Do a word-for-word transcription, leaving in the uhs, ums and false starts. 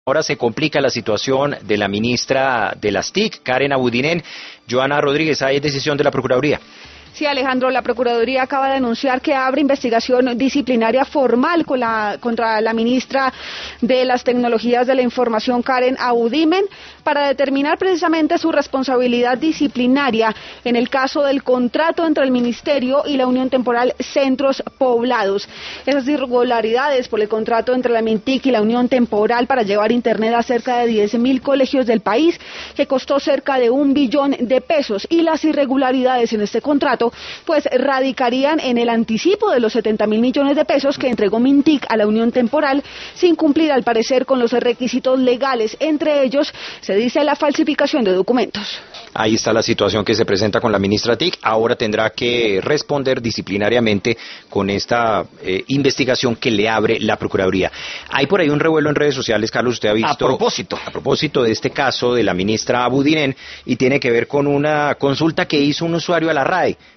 Ahora se complica la situación de la ministra de las T I C, Karen Abudinen. Joana Rodríguez, ¿hay decisión de la Procuraduría? Sí, Alejandro, la Procuraduría acaba de anunciar que abre investigación disciplinaria formal con la, contra la ministra de las Tecnologías de la Información, Karen Abudinen, para determinar precisamente su responsabilidad disciplinaria en el caso del contrato entre el Ministerio y la Unión Temporal Centros Poblados. Esas irregularidades por el contrato entre la Mintic y la Unión Temporal para llevar Internet a cerca de diez mil colegios del país, que costó cerca de un billón de pesos, y las irregularidades en este contrato pues radicarían en el anticipo de los setenta mil millones de pesos que entregó Mintic a la Unión Temporal sin cumplir al parecer con los requisitos legales, entre ellos se dice la falsificación de documentos. Ahí está la situación que se presenta con la ministra T I C. Ahora tendrá que responder disciplinariamente con esta eh, investigación que le abre la Procuraduría. Hay por ahí un revuelo en redes sociales, Carlos, usted ha visto. A propósito. A propósito de este caso de la ministra Abudinen, y tiene que ver con una consulta que hizo un usuario a la R A E.